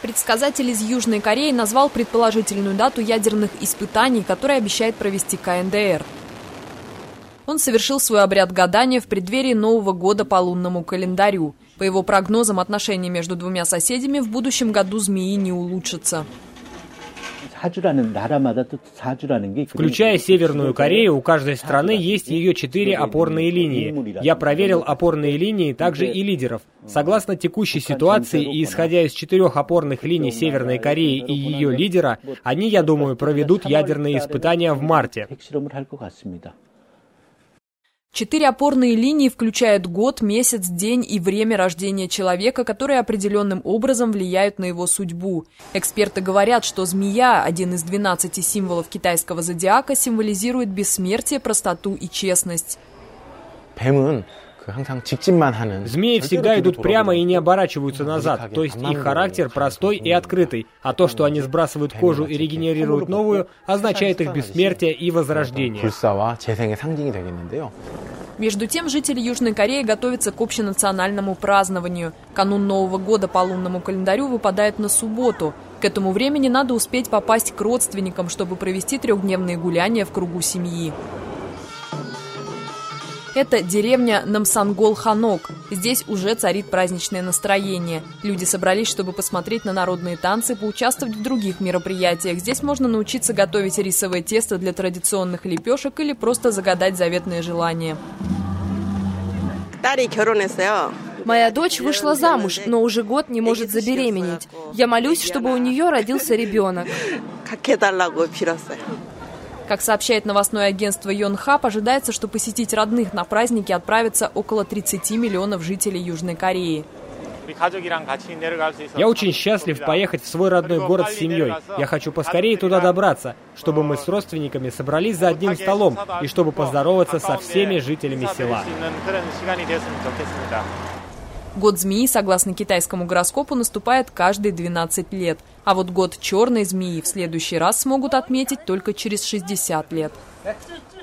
Предсказатель из Южной Кореи назвал предположительную дату ядерных испытаний, которые обещает провести КНДР. Он совершил свой обряд гадания в преддверии Нового года по лунному календарю. По его прогнозам, отношения между двумя соседями в будущем году змеи не улучшатся. Включая Северную Корею, у каждой страны есть ее 4 опорные линии. Я проверил опорные линии, также и лидеров. Согласно текущей ситуации и исходя из 4 опорных линий Северной Кореи и ее лидера, они, я думаю, проведут ядерные испытания в марте. 4 опорные линии включают год, месяц, день и время рождения человека, которые определенным образом влияют на его судьбу. Эксперты говорят, что змея, один из 12 символов китайского зодиака, символизирует бессмертие, простоту и честность. Змеи всегда идут прямо и не оборачиваются назад, то есть их характер простой и открытый, а то, что они сбрасывают кожу и регенерируют новую, означает их бессмертие и возрождение. Между тем, жители Южной Кореи готовятся к общенациональному празднованию. Канун Нового года по лунному календарю выпадает на субботу. К этому времени надо успеть попасть к родственникам, чтобы провести 3-дневные гуляния в кругу семьи. Это деревня Намсангол-Ханок. Здесь уже царит праздничное настроение. Люди собрались, чтобы посмотреть на народные танцы, поучаствовать в других мероприятиях. Здесь можно научиться готовить рисовое тесто для традиционных лепешек или просто загадать заветное желание. Моя дочь вышла замуж, но уже год не может забеременеть. Я молюсь, чтобы у нее родился ребенок. Как сообщает новостное агентство Йонхап, ожидается, что посетить родных на праздники отправятся около 30 миллионов жителей Южной Кореи. Я очень счастлив поехать в свой родной город с семьей. Я хочу поскорее туда добраться, чтобы мы с родственниками собрались за одним столом и чтобы поздороваться со всеми жителями села. Год змеи, согласно китайскому гороскопу, наступает каждые 12 лет. А вот год черной змеи в следующий раз смогут отметить только через 60 лет.